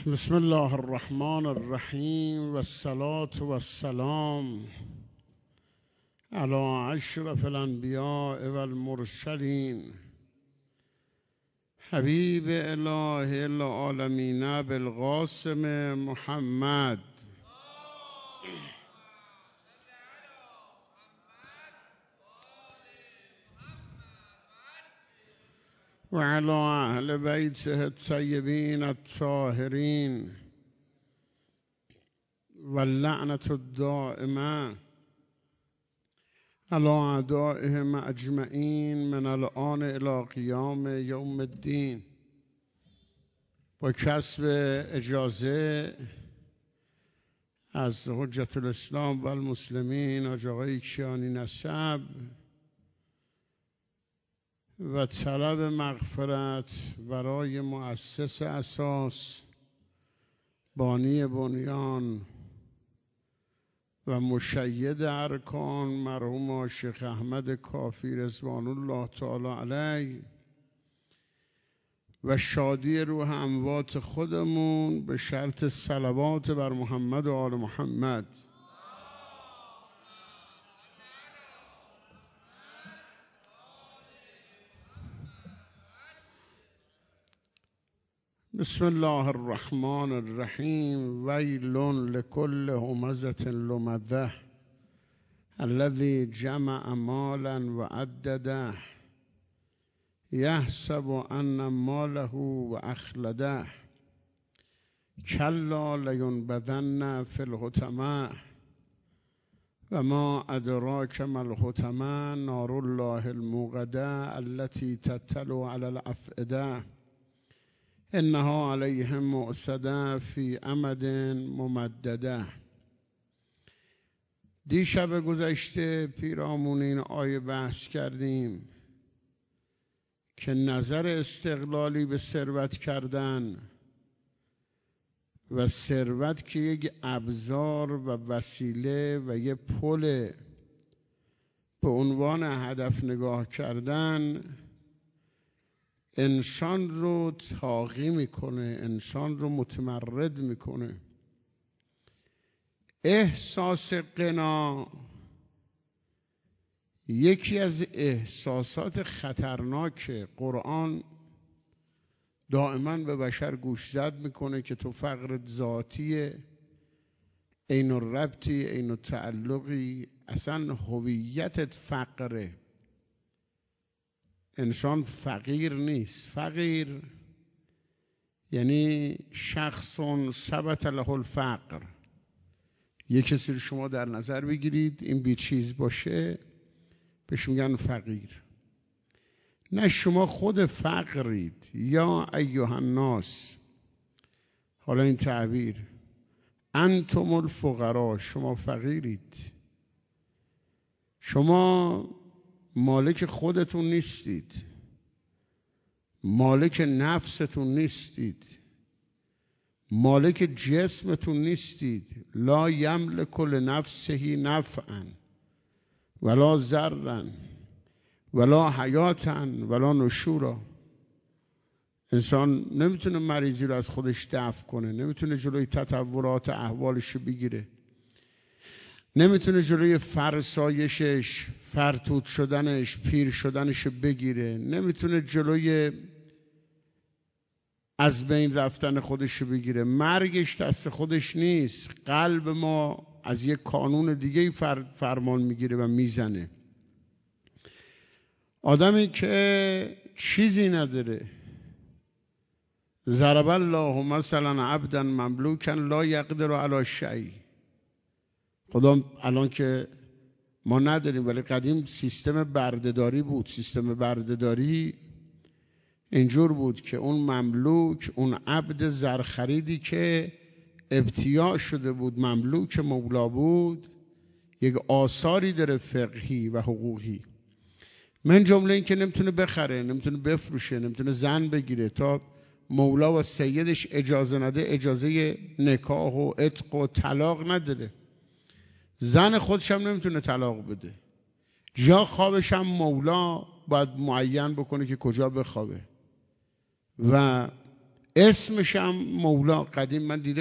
بسم الله الرحمن الرحیم و الصلاة و السلام علی اشرف الانبیاء و المرسلین حبیب اله العالمین بالقاسم محمد و علی اهل بیته الطیبین الطاهرین و اللعنة الدائمة علی اعدائهم اجمعین من الآن الی قیام یوم الدین. با کسب اجازه از حجت الاسلام و المسلمین حاج آقای کیانی نسب و طلب مغفرت برای مؤسس اساس، بانی بنیان و مشید ارکان مرحوم شیخ احمد کافی رضوان الله تعالی علیه و شادی روح اموات خودمون به شرط صلوات بر محمد و آل محمد. بسم الله الرحمن الرحیم. ویل لكل همزة لمزة الذي جمع مالا وعدده یحسب ان ماله واخلده کلا لینبذن فی الحطمة و ما ادراک ما الحطمة نار الله الموقدة التي تطلع على الافئده انها علیهم مؤصده فی امد ممدده. دیشب گذشته پیرامون این آیه بحث کردیم که نظر استقلالی به ثروت کردن و ثروت که یک ابزار و وسیله و یک پل به عنوان هدف نگاه کردن انسان رو طاغی میکنه، انسان رو متمرد میکنه. احساس غنا یکی از احساسات خطرناک قرآن دائما به بشر گوشزد میکنه که تو فقرت ذاتی، عین الربطی، عین التعلقی، اصلا هویتت فقره. انسان فقیر نیست. فقیر یعنی شخص ثبت له الفقر. یک کسی رو شما در نظر بگیرید این بی چیز باشه بهش میگن فقیر. نه شما خود فقرید. یا ایها الناس، حالا این تعبیر انتم الفقراء، شما فقیرید. شما مالک خودتون نیستید، مالک نفستون نیستید، مالک جسمتون نیستید. لا یملک لنفسه نفعا ولا ضرا ولا حیاتا ولا نشورا. انسان نمیتونه مریضی رو از خودش دفع کنه، نمیتونه جلوی تطورات احوالش رو بگیره، نمیتونه جلوی فرسایشش، فرتوت شدنش، پیر شدنش رو بگیره، نمیتونه جلوی از بین رفتن خودش رو بگیره. مرگش دست خودش نیست. قلب ما از یک کانون دیگه فرمان میگیره و میزنه. آدمی که چیزی نداره، ضرب الله مثلا عبدا مملوکا لا یقدر علی شیء. خدا الان که ما نداریم ولی قدیم سیستم بردهداری بود. سیستم بردهداری اینجور بود که اون مملوک، اون عبد زرخریدی که ابتیاع شده بود، مملوک مولا بود، یک آثاری داره فقهی و حقوقی. من جمله این که نمیتونه بخره، نمیتونه بفروشه، نمیتونه زن بگیره تا مولا و سیدش اجازه نده. اجازه نکاح و عتق و طلاق نداره. زن خودش هم نمیتونه طلاق بده. جا خوابش هم مولا باید معین بکنه که کجا بخوابه و اسمش هم مولا. قدیم من دیده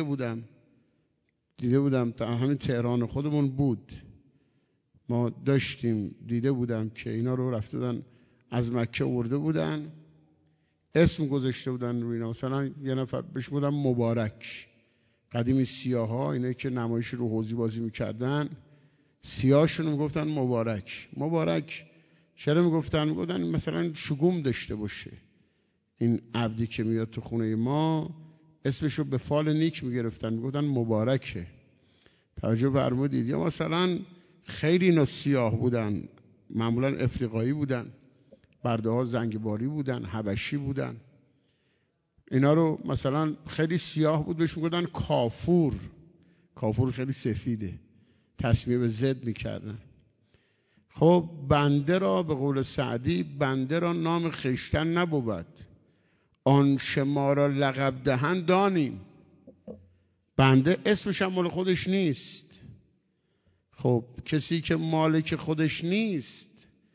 بودم تا همین تهران خودمون بود، ما داشتیم دیده بودم که اینا رو رفته بودن از مکه آورده بودن، اسم گذاشته بودن روی اینا. مثلا یه نفر بهش بودن مبارک. قدیمی سیاها اینا که نمایش رو حوضی بازی میکردن، سیاهشون میگفتن مبارک. چرا میگفتن مثلا شگون داشته باشه، این عبدی که میاد تو خونه ما اسمشو به فال نیک میگرفتن، میگفتن مبارکه. توجه فرمودید؟ یا مثلا خیلی اینا سیاه بودن، معمولا افریقایی بودن، برده ها زنگباری بودن، حبشی بودن. اینا رو مثلا خیلی سیاه بود بهش میگفتن کافور خیلی سفیده، تسمیه به زد میکردن. خب بنده را به قول سعدی، بنده را نام خویشتن نبود، آن شما را لقب دهند دانیم. بنده اسمش هم مال خودش نیست. خب کسی که مالک خودش نیست،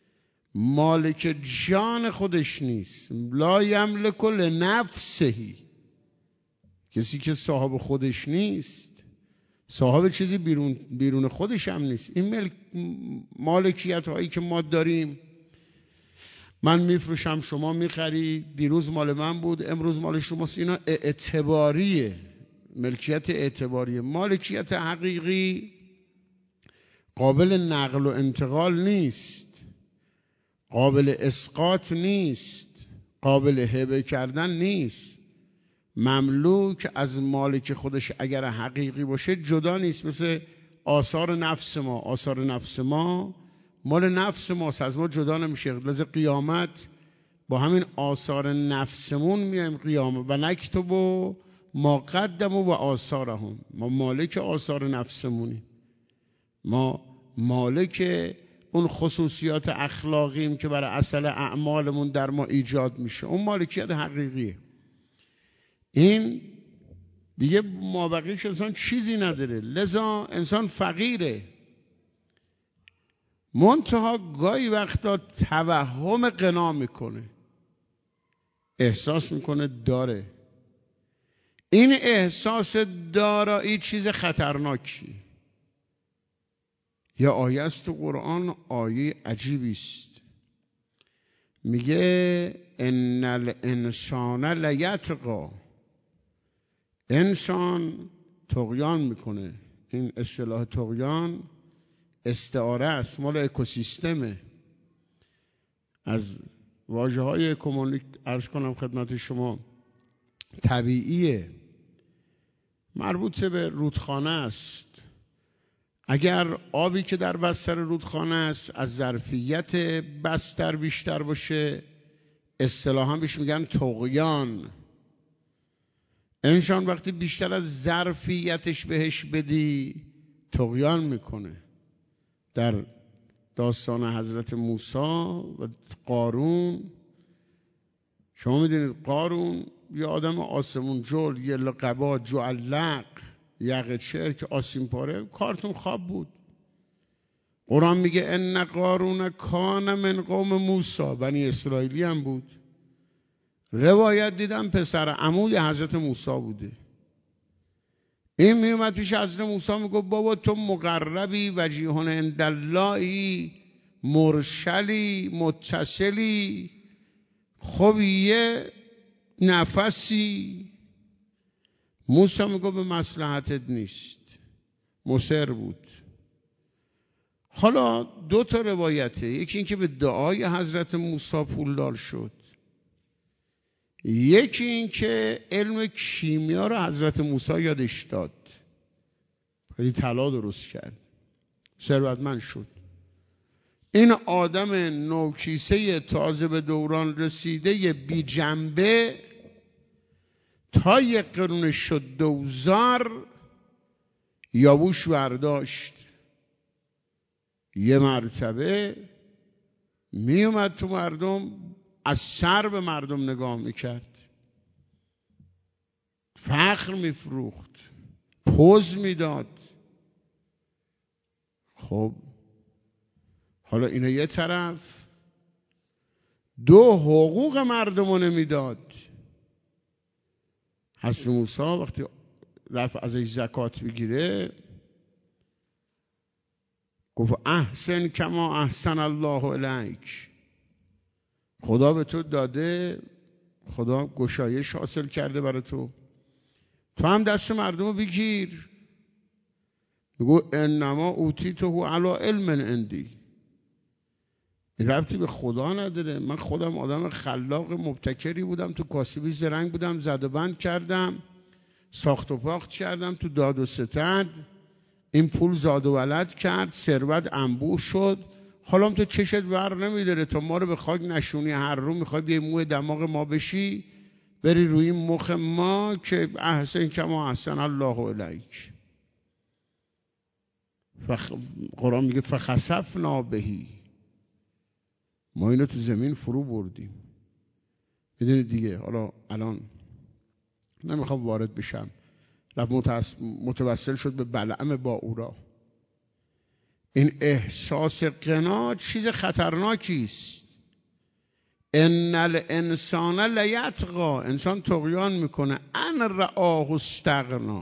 مالک جان خودش نیست، لا یملک لنفسه، کسی که صاحب خودش نیست، صاحب چیزی بیرون خودش هم نیست. این مالکیت هایی که ما داریم، من میفروشم شما میخری، دیروز مال من بود امروز مال شماست، اینا اعتباریه، ملکیت اعتباریه. مالکیت حقیقی قابل نقل و انتقال نیست، قابل اسقاط نیست، قابل هبه کردن نیست. مملوک از مالک خودش اگر حقیقی باشه جدا نیست. مثل آثار نفس ما مال نفس ماست، از ما جدا نمیشه. لذا قیامت با همین آثار نفسمون میایم قیامت و نکتب و ما قدموا و آثارهم. ما مالک آثار نفسمونیم، ما مالک اون خصوصیات اخلاقیم که برای اصل اعمالمون در ما ایجاد میشه. اون مالکیت حقیقیه. این دیگه مابقیش انسان چیزی نداره، لذا انسان فقیره. منتها گاهی وقتا توهم غنا میکنه، احساس میکنه داره. این احساس دارایی چیز خطرناکی. یا آیه است تو قرآن، آیه عجیبی است، میگه ان الانسان لیطغی، انسان طغیان میکنه. این اصطلاح طغیان استعاره است، مال اکوسیستمه. از واژه های اکونومیک عرض کنم خدمت شما، طبیعیه، مربوط به رودخانه است. اگر آبی که در بستر رودخانه است از ظرفیت بستر بیشتر باشه، اصطلاحاً بهش میگن طغیان. انسان وقتی بیشتر از ظرفیتش بهش بدی طغیان میکنه. در داستان حضرت موسی و قارون، شما میدونید قارون یه آدم آسمون جل، یه لقبا جعلق، یقه چرک، آسیم پاره، کارتون خواب بود. قرآن میگه ان قارون کان من قوم موسی، بنی اسرائیلی هم بود. روایت دیدم پسر عموی حضرت موسی بوده. این میومد پیش حضرت موسی میگه بابا تو مقربی، وجیهون عند اللهی، مرسلی، متصلی، خب یه نفسی. موسی میگه به مصلحتت نیست، مصر بود. حالا دو تا روایته، یکی این که به دعای حضرت موسی پولدار شد، یکی این که علم کیمیا رو حضرت موسی یادش داد، خیلی طلا درست کرد، ثروتمند شد. این آدم نوکیسه تازه به دوران رسیده بی جنبه تا یک قرون شد دوزار، یابوش برداشت، یه مرتبه می اومد تو مردم، از سر به مردم نگاه میکرد، فخر میفروخت، پوز میداد. خب حالا اینا یه طرف، دو حقوق مردمو نمیداد. حضرت موسی وقتی رفت ازش زکات بگیره گفت احسن کما احسن الله الیک، خدا به تو داده، خدا گشایش حاصل کرده برای تو هم دست مردم رو بگیر. میگو انما اوتیته علی علم عندی، این ربطی به خدا نداره. من خودم آدم خلاق مبتکری بودم، تو کاسبی زرنگ بودم، زد و بند کردم، ساخت و پاخت کردم، تو داد و ستد این پول زاد و ولد کرد، ثروت انبوه شد. حالا تو چشت بر نمیداره تا ما رو به خاک نشونی، هر رو میخوای بیای موی دماغ ما بشی، بری روی مخ ما که احسن کما احسن الله الیک. قرآن میگه فخسفنا بهی، ما اینو تو زمین فرو بردیم. میدونید دیگه، حالا الان نمیخوام وارد بشم، متوسل شد به بلعم باورا. این احساس قناعت چیز خطرناکی است. ان الانسان لیطغی، انسان طغیان میکنه، ان رآه استغنا،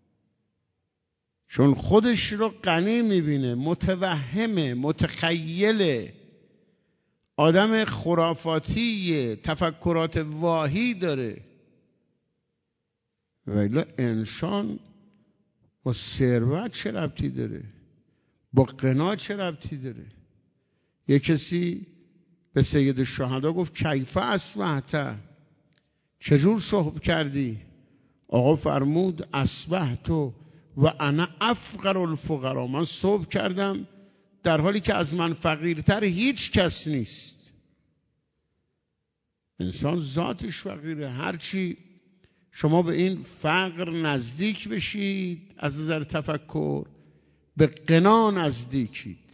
چون خودش رو غنی میبینه، متوهمه، متخیله، آدم خرافاتیه، تفکرات واهی داره. ولی انسان با ثروت چه ربطی داره؟ با قناعت چه ربطی داره؟ یک کسی به سید الشهدا گفت کیف اصبحت، چجور صبح کردی؟ آقا فرمود اصبحت و انا افقر الفقرا، من صبح کردم در حالی که از من فقیرتر هیچ کس نیست. انسان ذاتش فقیره. هرچی شما به این فقر نزدیک بشید از نظر تفکر، به غنا نزدیکید.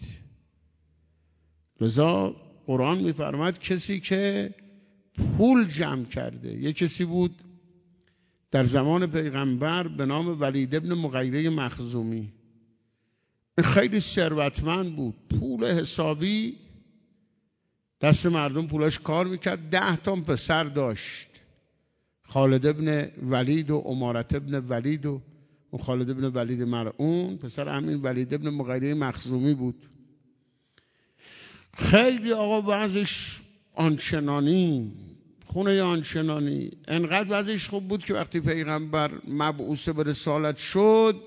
لذا قرآن میفرماید کسی که پول جمع کرده، یک کسی بود در زمان پیغمبر به نام ولید ابن مغیره مخزومی، خیلی ثروتمند بود، پول حسابی دست مردم پولاش کار میکرد، 10 تا پسر داشت، خالد ابن ولید و امارت ابن ولید و خالد ابن ولید مرعون پسر همین ولید ابن مغیره مخزومی بود. خیلی آقا بعضش آنچنانی، خونه آنچنانی، انقدر بعضش خوب بود که وقتی پیغمبر مبعوث به رسالت شد،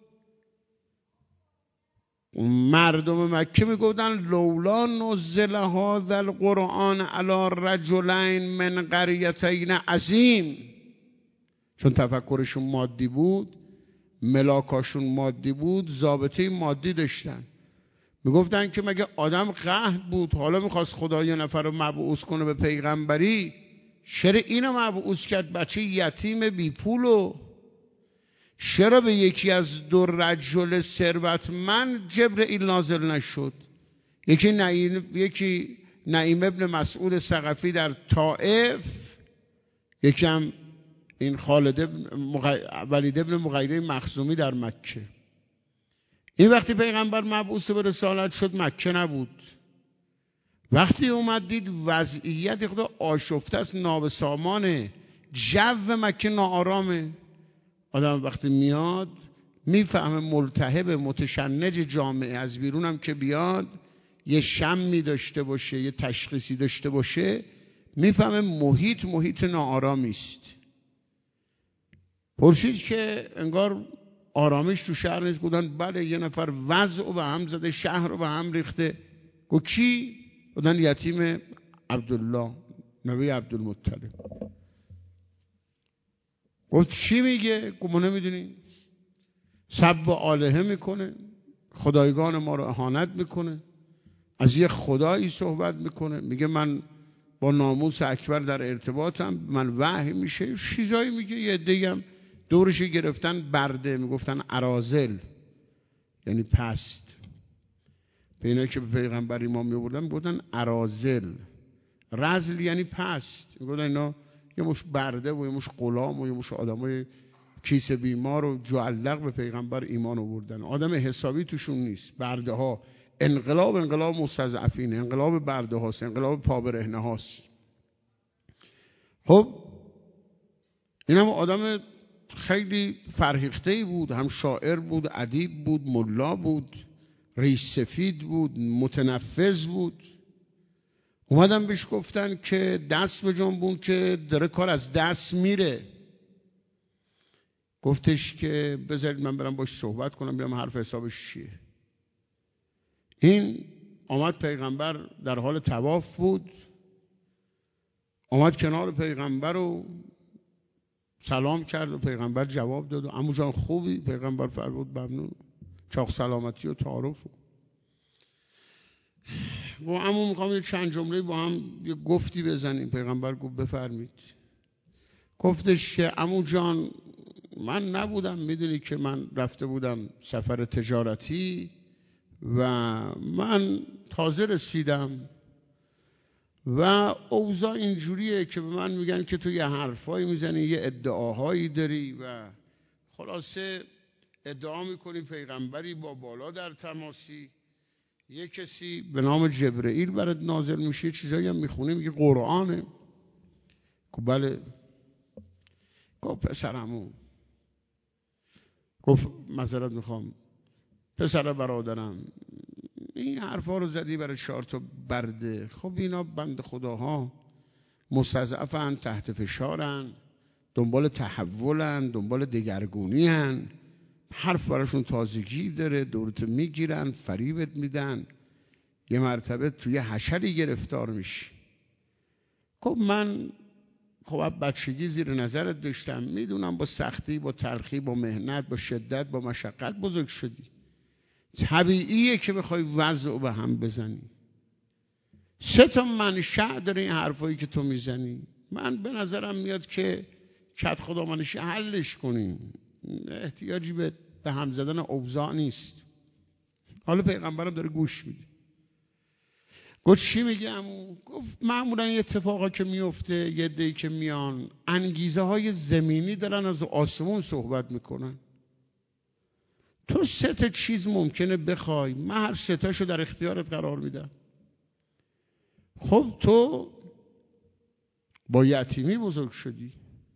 مردم مکه میگفتن لولا نزل هذا القرآن علی رجلین من قریتین عظیم، چون تفکرشون مادی بود، ملاکاشون مادی بود، ضابطه مادی داشتن. میگفتن که مگه آدم قحط بود حالا میخواست خدا یه نفر رو مبعوث کنه به پیغمبری، چرا اینو مبعوث کرد بچه یتیم بی پولو؟ چرا به یکی از 2 رجل ثروتمند جبرئیل نازل نشد؟ یکی نعیم ابن مسعود ثقفی در طائف، یکی هم این ولید ابن مغیره مخزومی در مکه. این وقتی پیغمبر مبعوث به رسالت شد مکه نبود. وقتی اومد دید وضعیت خدا آشفته است، نابسامانه، جو مکه ناآرامه. آدم وقتی میاد میفهمه ملتهب متشنج جامعه از بیرون هم که بیاد یه شمی داشته باشه، یه تشخیصی داشته باشه، میفهمه محیط ناآرامی است. پرسید که انگار آرامش تو شهر نیست؟ گفتن بله، یه نفر وضع رو به هم زده، شهر رو به هم ریخته. گفت کی؟ گفتن یتیم عبدالله نبی عبدالمطلب. گفت چی میگه؟ گفت ما نمیدونیم. سب و آلهه میکنه، خدایگان ما رو اهانت میکنه، از یه خدایی صحبت میکنه، میگه من با ناموس اکبر در ارتباطم، من وحی میشه، چیزایی میگه. یه عده‌ای هم دورش گرفتن برده، میگفتن اراذل یعنی پست. به اینا که به پیغمبر ایمان میآوردن میگفتن اراذل، رذل یعنی پست. میگفتن اینا یه مش برده و یه مش غلام و یه مش آدمای کیسه بیمار و جعلق به پیغمبر ایمان آوردن. آدم حسابی توشون نیست. برده ها، انقلاب مستضعفین، انقلاب برده هاست، انقلاب پابرهنه هاست. خب این هم آدم خیلی فرهیخته‌ای بود، هم شاعر بود، ادیب بود، ملا بود، رئیس سفید بود، متنفذ بود. اومدن بهش گفتن که دست بجنبون که داره کار از دست میره. گفتش که بذارید من برم باش صحبت کنم ببینم حرف حسابش چیه. این آمد، پیغمبر در حال طواف بود، آمد کنار پیغمبر و سلام کرد و پیغمبر جواب داد و عمو جان خوبی؟ پیغمبر فرمود ممنون، چاق سلامتی و تعارف. و عمو میخوام یه چند جمله با هم یه گفتی بزنیم. پیغمبر گفت بفرمید. گفتش که عمو جان من نبودم، میدونی که من رفته بودم سفر تجارتی و من تازه رسیدم و اوضاع اینجوریه که به من میگن که تو یه حرفایی میزنی، یه ادعاهایی داری و خلاصه ادعا میکنی پیغمبری با بالا در تماسی، یه کسی به نام جبرئیل برات نازل میشه، چیزایی هم میخونی میگه قرآنه. گفت بله. گفت پسرمو، گفت معذرت میخوام پسر برادرم، این حرفا رو زدی برای 4 تا برده. خب اینا بند خداها مستضعفن، تحت فشارن، دنبال تحولن، دنبال دگرگونی‌ان، حرف براشون تازگی داره، دورت میگیرن، فریبت میدن، یه مرتبه توی حشری گرفتار میشی. خب من خب بچگی زیر نظرت داشتم، میدونم با سختی، با تلخی، با مهنت، با شدت، با مشقت بزرگ شدی. طبیعیه که بخوای وضع به هم بزنی. 3 تا منشأ داره این حرفایی که تو میزنی. من به نظرم میاد که کت خدا منشی حلش کنیم، احتیاجی به هم زدن اوضاع نیست. حالا پیغمبرم داره گوش میده. گفت چی میگم؟ گفت معمولا یه اتفاقا که میفته، یه عده‌ای که میان انگیزه های زمینی دارن از آسمون صحبت میکنن. تو 3 تا چیز ممکنه بخوای، من هر 3 تاشو در اختیارت قرار میدم. خب تو با یتیمی بزرگ شدی،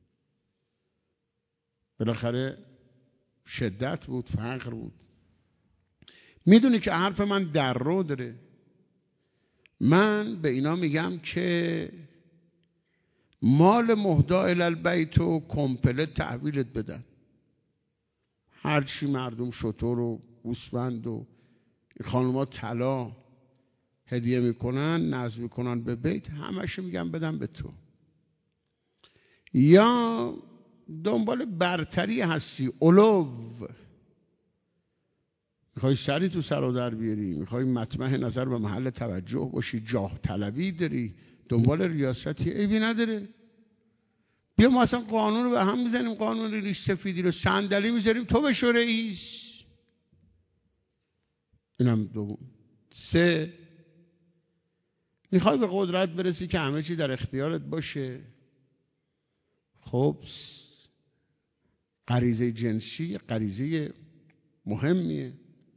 بالاخره شدت بود، فقر بود، میدونی که حرف من در رو داره. من به اینا میگم که مال مهدا الالبیت و کمپلت تحویلت بدن. هرچی مردم شتر و گوسفند و خانوما طلا هدیه میکنن، نذر میکنن به بیت، همش میگم بدم به تو. یا دنبال برتری هستی، علو، میخوای سری تو سر و در بیاری، میخوای مطمح نظر به محل توجه باشی، جاه طلبی داری، دنبال ریاستی، عیبی نداره. بیا ما اصلا قانون رو به هم میزنیم، قانون ریش سفیدی رو صندلی میذاریم تو بشو رئیس. اینم دوم. 3 میخوای به قدرت برسی که همه چی در اختیارت باشه. خب غریزه جنسی غریزه مهمیه.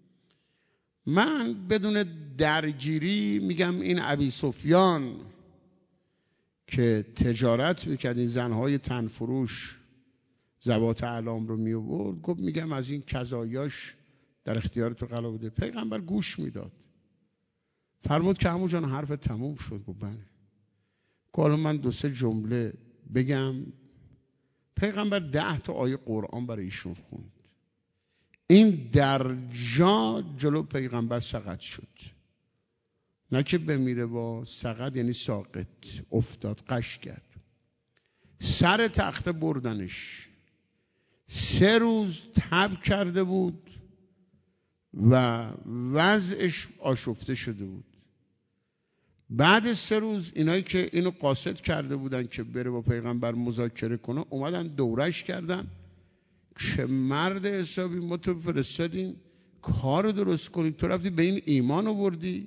من بدون درگیری میگم این ابی سفیان که تجارت میکرد، این زنهای تنفروش ذوات اعلام رو میآورد، گفت میگم از این کزایاش در اختیار تو قرار بده. پیغمبر گوش میداد، فرمود که عمو جان حرف تموم شد. گفت بله. حالا من 2-3 جمله بگم. پیغمبر 10 تا آیه قرآن برای ایشون خوند. این در جا جلو پیغمبر سقط شد، نه که بمیره، با سقط یعنی ساقط، افتاد، قش کرد. سر تخته بردنش. 3 روز تب کرده بود و وضعش آشفته شده بود. بعد 3 روز اینایی که اینو قاصد کرده بودن که بره با پیغمبر مذاکره کنه، اومدن دورش کردن که مرد حسابی، ما تو فرستادیم کار درست کنی، تو رفتی به این ایمان آوردی؟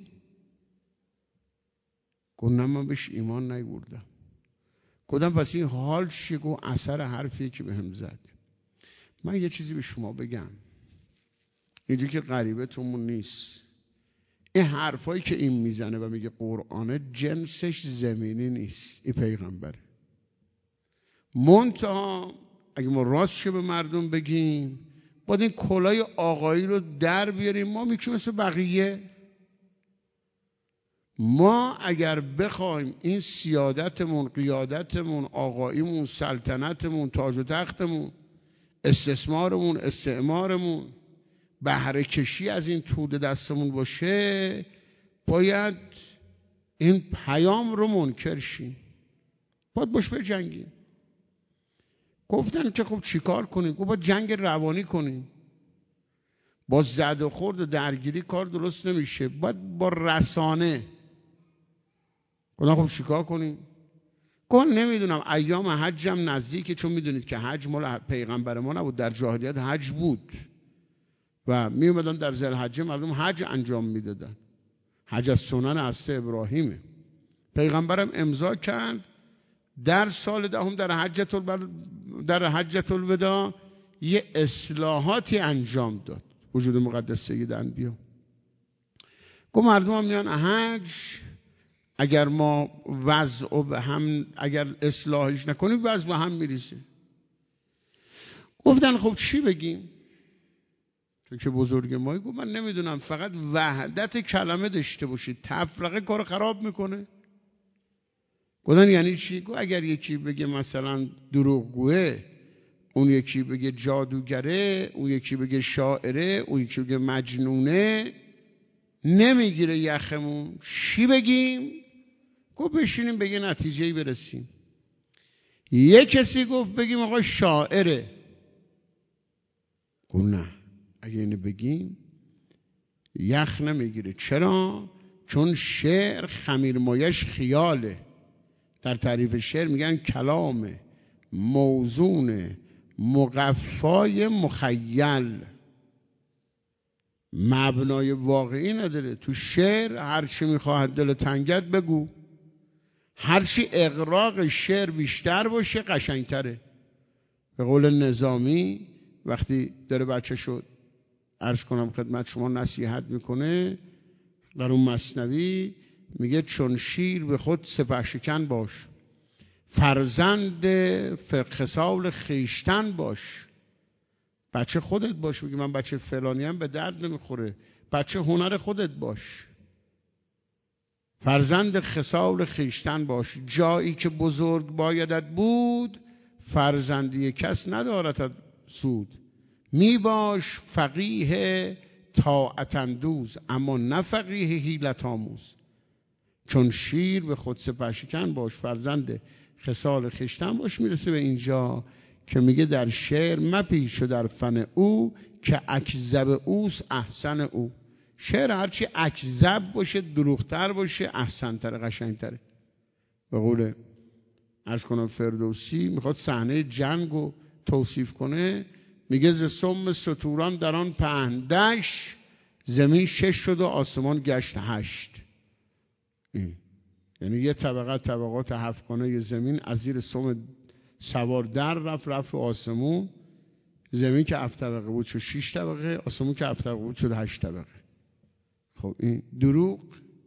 گفت نه من بهش ایمان نیاوردم. گفتم پس این حال چیه؟ گفت اثر حرفیه که بهم زد. من یه چیزی به شما بگم، اینجوری که غریبتون نیست، این حرفایی که این میزنه و میگه قرآنه، جنسش زمینی نیست، این پیغمبره. منتها اگه ما راستش به مردم بگیم باید این کلاه آقایی رو در بیاریم. ما میگیم مثل بقیه. ما اگر بخوایم این سیادتمون، قیادتمون، آقاییمون، سلطنتمون، تاج و تختمون، استثمارمون، استعمارمون، بهره کشی از این توده دستمون باشه، باید این پیام رو منکر شیم، باید باش بجنگیم. گفتن که خب چیکار کنیم؟ گفت باید جنگ روانی کنیم. با زد و خورد و درگیری کار درست نمیشه، باید با رسانه. گفتن خب چیکار کنیم؟ گفت نمیدونم، ایام حجم نزدیکه، چون میدونید که حج مال پیغمبر ما نبود، در جاهلیت حج بود و می اومدن در ذوالحجه مردم حج انجام میدادن. حج از سنن هست ابراهیمه. پیغمبرم امضا کرد در سال دهم در حجة الوداع یه اصلاحاتی انجام داد، وجود مقدس سید انبیا. گفت مردم هم میان حج، اگر ما وضع به هم، اگر اصلاحش نکنیم وضع به هم میریزه. گفتن خب چی بگیم؟ تو که بزرگ مایی. گفت من نمیدونم، فقط وحدت کلمه داشته باشید، تفرقه کار خراب میکنه. گفتن یعنی چی؟ گفت اگر یکی بگه مثلا دروغگوه، اون یکی بگه جادوگره، اون یکی بگه شاعره، اون یکی بگه مجنونه، نمیگیره یخمون. چی بگیم؟ گفت بشینیم به یه نتیجه‌ای برسیم. یه کسی گفت بگیم آقا شاعره. گفت نه، اگه اینو بگیم یخ نمیگیره. چرا؟ چون شعر خمیرمایش خیاله. در تعریف شعر میگن کلام موزون مقفای مخیل، مبنای واقعی نداره. تو شعر هرچی میخواد دل تنگت بگو، هرچی اغراق شعر بیشتر باشه قشنگتره. به قول نظامی وقتی داره بچه شد عرض کنم خدمت شما نصیحت میکنه در اون مثنوی، میگه چون شیر به خود سپهشکن باش، فرزند خصال خیشتن باش. بچه خودت باش. میگه من بچه فلانیم به درد نمیخوره، بچه هنر خودت باش، فرزند خصال خیشتن باش. جایی که بزرگ بایدت بود، فرزندی کس ندارد سود. می باش فقیه طاعت اندوز، اما نه فقیه حیلت آموز. چون شیر به خود سپهشکن باش، فرزند خصال خیشتن باش. میرسه به اینجا که میگه در شعر مپیچ در فن او، که اکذب اوست احسن او. شعر هرچی اکذب باشه، دروغتر باشه، احسنتره، قشنگتره. به قول عرض کنم فردوسی میخواد صحنه جنگو توصیف کنه، میگه ز سم ستوران در آن پهندش، زمین 6 شد و آسمان گشت 8. یعنی یه طبقات 7 کنه زمین از زیر سم سوار در رفت رو آسمون. زمین که 7 طبقه بود شد 6 طبقه، آسمون که 7 طبقه بود شد 8 طبقه. خب این دروغ.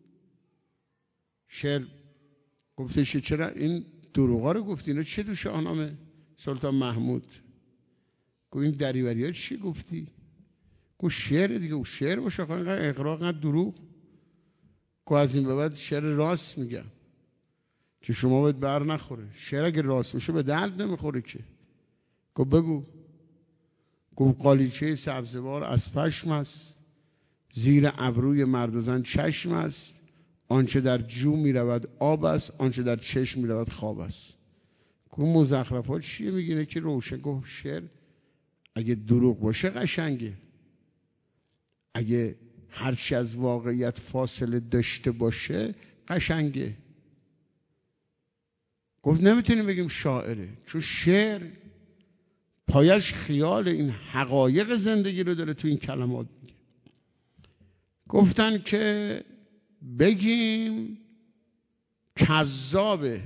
شعر گفتش چرا این دروغا رو گفتی؟ اینا چه تو شاهنامه سلطان محمود؟ گفت این دریوری ها چی گفتی؟ گفت شعر دیگه. گفت شعر باشه آقا، اینقدر اغراق، اینقدر دروغ. گفت از این به بعد شعر راست میگم که شما باید بر نخوره. شعر اگه راست باشه به درد نمیخوره که. گفت بگو. گفت قالیچه سبزوار از پشم است، زیر ابروی مرد و زن چشم است. آنچه در جو میرود آب است، آنچه در چشم میرود خواب است. گفت مزخرفات چیه میگینه که روشن؟ گفت شعر اگه دروغ باشه قشنگه، اگه هرچی از واقعیت فاصله داشته باشه قشنگه. گفت نمیتونیم بگیم شاعره، چون شعر پایش خیال، این حقایق زندگی رو داره تو این کلمات میگه. گفتن که بگیم کذابه.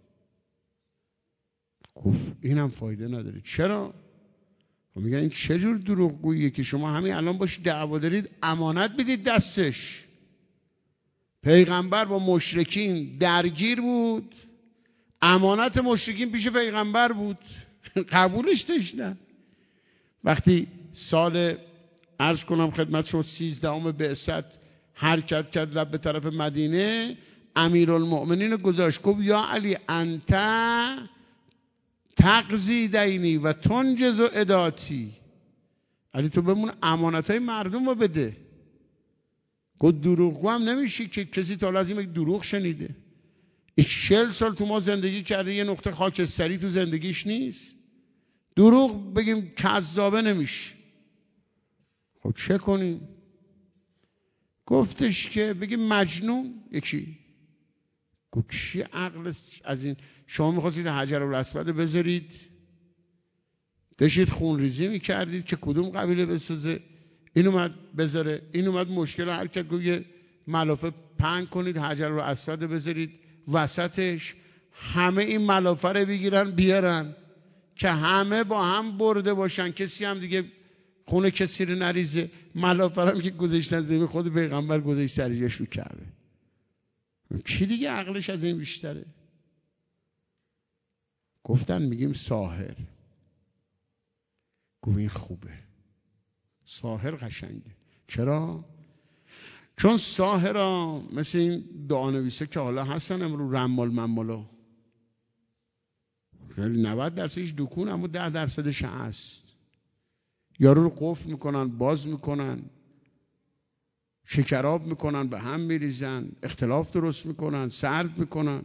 گفت اینم فایده نداره. چرا؟ میگن این چه جور دروغگوییه که شما همین الان باش دعوا دارید، امانت بدید دستش. پیغمبر با مشرکین درگیر بود، امانت مشرکین پیش پیغمبر بود قبولش داشتن. وقتی سال عرض کنم خدمت شما 13 بعثت حرکت کرد رفت به طرف مدینه، امیرالمؤمنین گذاشت گفت یا علی انت تقضی دینی و تنجز اداتی، علی تو بمون امانتای مردم رو بده. گفت دروغگو هم نمیشی که کسی تا لازم یک دروغ شنیده. این 40 سال تو ما زندگی کرده، یه نقطه خاکستری تو زندگیش نیست. دروغ بگیم کذابه نمیشه. خب چه کنیم؟ گفتش که بگیم مجنون. یکی گفت چی عقل از این؟ شما میخواستید حجر الاسود بذارید، داشتید خون ریزی میکردید که کدوم قبیله بسازه، این اومد بذاره، این اومد مشکل هر که گفت یه ملافه پهن کنید حجر الاسود بذارید وسطش، همه این ملافه رو بگیرن بیارن که همه با هم برده باشن، کسی هم دیگه خون کسی رو نریزه. ملافه هم که گذاشتن زمین، خود پیغمبر گذاشت سر جاش رو کعبه. کی دیگه عقلش از این بیشتره؟ گفتن میگیم ساحر. گفت این خوبه، ساحر قشنگه. چرا؟ چون ساحرها مثل این دعانویسه که حالا هستن امرو رمال ممالا، 90% دکون اما 10% هست. یارو رو قفل میکنن، باز میکنن، شکراب میکنن، به هم میریزن، اختلاف درست میکنن، سرد میکنن.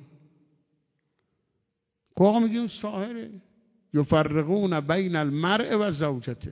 که آقا میگیم ساحره. یفرقون بین المرء و زوجته.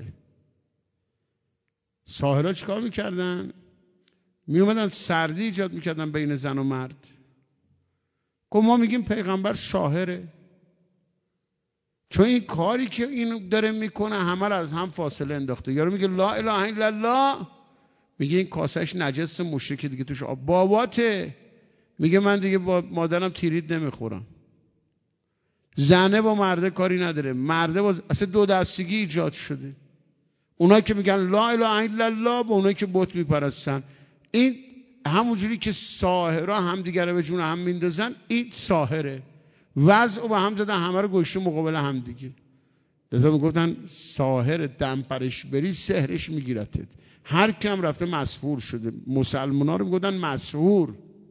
ساحرها چیکار میکردن؟ میومدن سردی ایجاد میکردن بین زن و مرد. که ما میگیم پیغمبر ساحره، چون این کاری که این داره میکنه همه رو از هم فاصله انداخته. یارو میگه لا اله الا الله، میگه این کاسش نجس مشرکی دیگه توش آب. باباته میگه من دیگه با مادرم تیرید نمیخورم. زنه با مرده کاری نداره، مرده با اصلا دو دستگی ایجاد شده. اونایی که میگن لا اله الا الله با اونایی که بت میپرستن، این همونجوری که ساحرها هم دیگه رو به جون هم میندازن، این ساحره. وضع رو به هم زدن، همه رو گوشته مقابل هم دیگه. لذا میگفتن ساحر دمپرش بری سحرش میگیرتت. هر کم رفته مسحور شده. مسلمان ها رو میگفتن مسحور.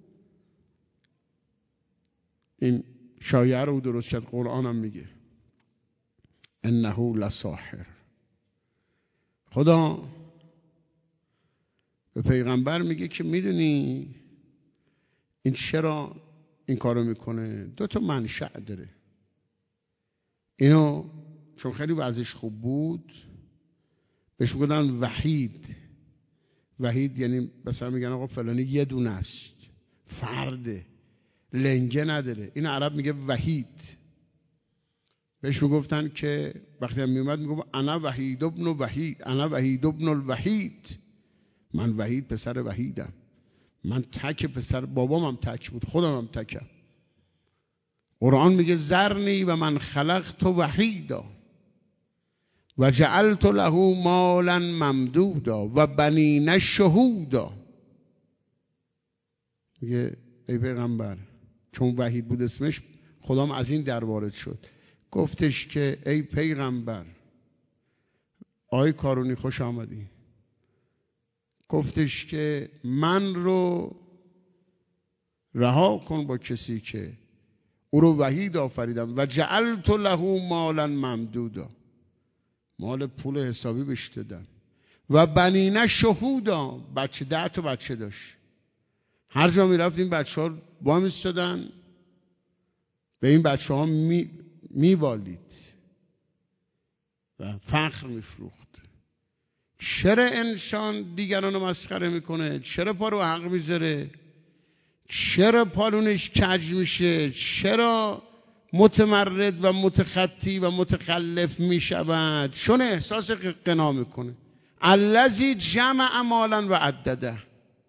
این شایعه رو درست کرد. قرآن هم میگه انه لساحر. خدا به پیغمبر میگه که میدونی این چرا این کارو میکنه؟ 2 منشأ داره. اینو چون خیلی وضعش خوب بود بهش میگفتن وحید. وحید یعنی مثلا میگن آقا فلانی یه دونه است، فرده، لنگه نداره. این عرب میگه وحید. بهش میگفتن که وقتی هم میومد میگفت انا وحید ابن وحید، انا وحید ابن الوحید، من وحید پسر وحیدم، من تک پسر، بابام هم تک بود، خودم هم تکم. قرآن میگه ذرنی و من خلقت وحیدا و جعلت له مالا ممدودا و بنین شهودا. میگه ای پیغمبر، چون وحید بود اسمش، خدام از این در وارد شد. گفتش که ای پیغمبر، آی کارونی خوش آمدی. گفتش که من رو رها کن با کسی که او رو وحید آفریدم و جعلت له مالا ممدودا، مال پول حسابی بهش دادم، و بنینه شهودا، بچه 10 تا بچه داشت. هر جا می رفت این بچه ها با میستادن، به این بچه ها میبالید و فخر میفروخت. چرا انسان دیگران رو مسخره میکنه؟ چرا پا رو حق میذاره؟ چرا پالونش کج میشه؟ چرا متمرد و متخطی و متخلف میشود؟ چون احساس غنا میکنه. الذی جمع مالا و عدده.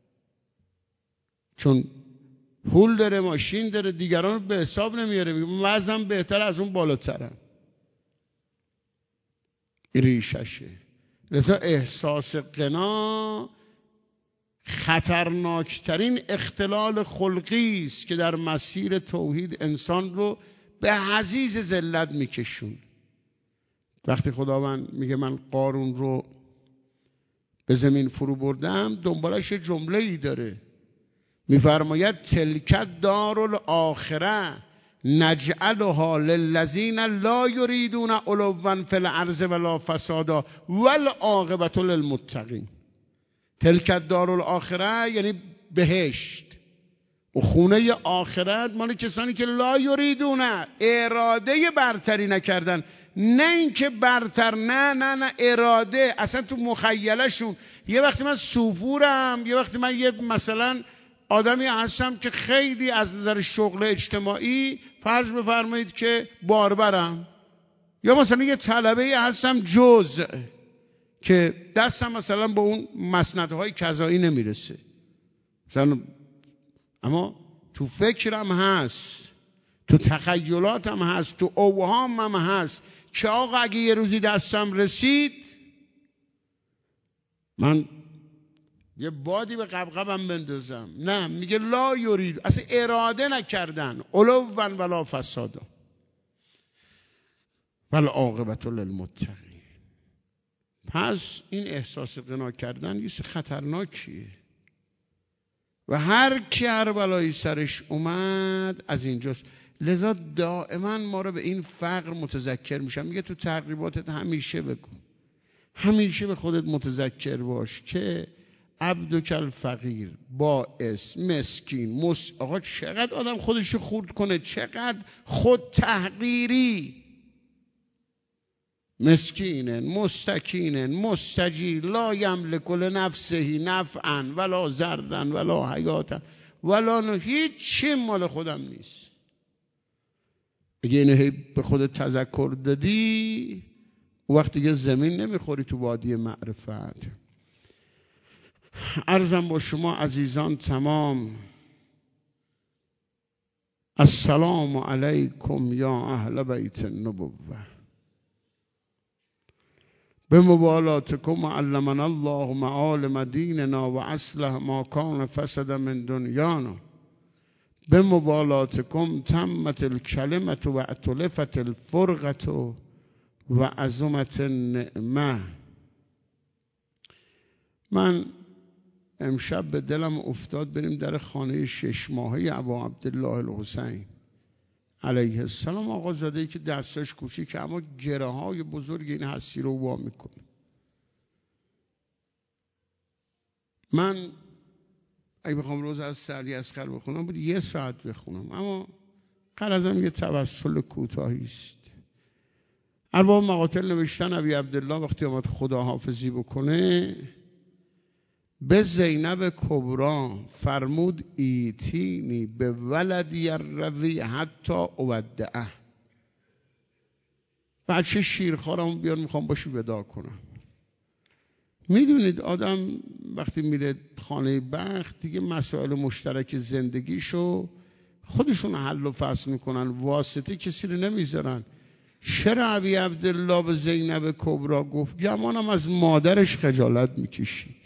چون پول داره، ماشین داره، دیگران رو به حساب نمیاره، میگه وضعم بهتر از اون بالاترم. این ریششه. لذا احساس غنا خطرناکترین اختلال خلقی است که در مسیر توحید انسان رو به حضیض ذلت میکشون. وقتی خداوند میگه من قارون رو به زمین فرو بردم، دنبالش یه جمله ای داره، میفرماید تلک دار الاخره نجعلها للذین لا یریدون علوا فی الارض ولا فسادا والعاقبة للمتقین. تلک دار الاخره یعنی بهشت و خونه آخرت مال کسانی که لا یریدون، اراده برتری نکردن، نه اینکه برتر، نه اراده، اصلا تو مخیلشون. یه وقتی من سوفورم، یه وقتی من یه مثلا آدمی هستم که خیلی از نظر شغل اجتماعی فرض بفرمایید که باربرم، یا مثلا یه طلبه هستم جز که دستم مثلا به اون مسندهای قضایی نمیرسه مثلا، اما تو فکرم هست، تو تخیلاتم هست، تو اوهامم هست که آقا اگه یه روزی دستم رسید من یه بادی به قبقبم بندازم. نه، میگه لا یرید، اصلا اراده نکردن، علوا ولا فسادا والعاقبة للمتقین. پس این احساس غنا کردن یه خطرناکیه و هر کی هر بلایی سرش اومد از اینجاست. لذا دائما ما رو به این فقر متذکر میشم. میگه تو تقریباتت همیشه بگو، همیشه به خودت متذکر باش که عبدک الفقیر، بائس، مسکین، آقا چقدر آدم خودشو خورد کنه، چقدر خود تحقیری، مسکینن، مستکینن، مستجیر، لا یملک لنفسه نفعا ولا ضرا ولا حیاتا ولا هیچ چی مال خودم نیست. اگه اینو به خودت تذکر دادی، وقتی که زمین نمیخوری تو وادی معرفت. عرضم با شما عزیزان تمام. السلام علیکم یا اهل بیت النبوه، به مبالاتکم علمنا الله معالم دیننا و اصلح ما کان فسد من دنیانا، به مبالاتکم تمت الکلمت و اتلفت الفرقت و عظمت النعمه. من امشب به دلم افتاد بریم در خانه 6 ماهه ابا عبدالله الحسین علیه السلام، آقا زاده‌ای که دستش کوچیکه اما گره های بزرگ این هستی رو وا میکنه. من اگه بخوام روز از سعدی اصغر بخونم بود 1 ساعت بخونم، اما غرضم یه توسل کوتاهی است. ارباب مقاتل نوشتن ابی عبدالله وقتی آمد خداحافظی بکنه به زینب کبرا فرمود ایتینی به ولدی الرضی حتی اودعه، بچه شیرخوارم بیار میخوام باشی ودا کنم. میدونید آدم وقتی میره خانه بخت دیگه مسائل مشترک زندگیشو خودشون حل و فصل میکنن، واسطه کسی رو نمیذارن. چرا ابی عبدالله به زینب کبرا گفت؟ گمانم از مادرش خجالت میکشید.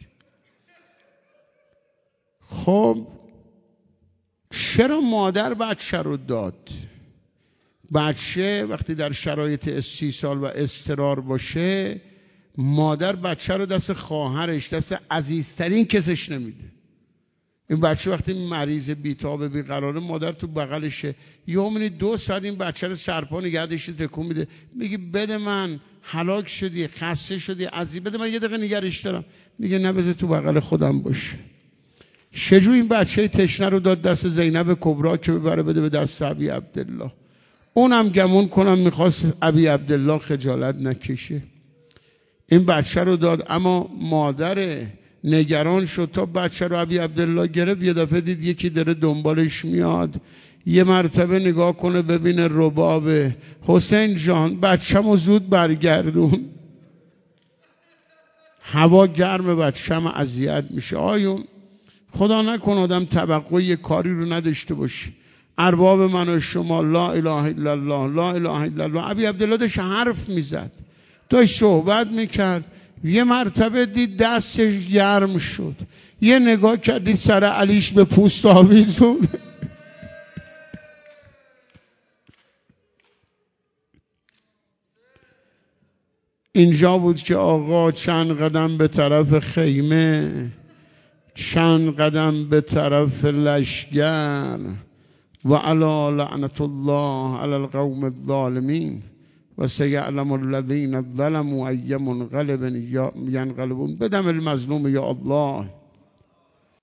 خب چرا مادر بچه رو داد؟ بچه وقتی در شرایط استیصال و اضطرار باشه، مادر بچه رو دست خواهرش، دست عزیزترین کسش نمیده. این بچه وقتی مریض بیتاب بیقراره، مادر تو بغلشه، یه 2 ساعت این بچه رو سرپا نگهدش تکون میده، میگه بده من، هلاک شدی، خسته شدی، بده من 1 دقیقه نگرش دارم. میگه نه بذار تو بغل خودم باشه. شجو این بچه تشنه رو داد دست زینب کبرا که ببره بده به دست ابی عبدالله. اونم گمون کنم میخواست ابی عبدالله خجالت نکشه، این بچه رو داد. اما مادر نگران شد تا بچه رو ابی عبدالله گرفت، یه دفعه دید یکی داره دنبالش میاد، یه مرتبه نگاه کنه ببینه ربابه. حسین جان بچه‌مو زود برگردون، هوا گرم، بچه‌م اذیت میشه. آیون خدا نکن آدم توقع یه کاری رو نداشته باشه. ارباب من و شما لا اله الا الله، لا اله الا الله. ابی عبدالله داشت حرف میزد، داشت صحبت میکرد، یه مرتبه دید دستش گرم شد، یه نگاه کردید سر علیش به پوست آویزون. اینجا بود که آقا چند قدم به طرف خیمه، چند قدم به طرف لشگر، و علی لعنت الله علی القوم الظالمین و سیعلم الذین ظلموا ای منقلب ینقلبون. بدم المظلوم یا الله.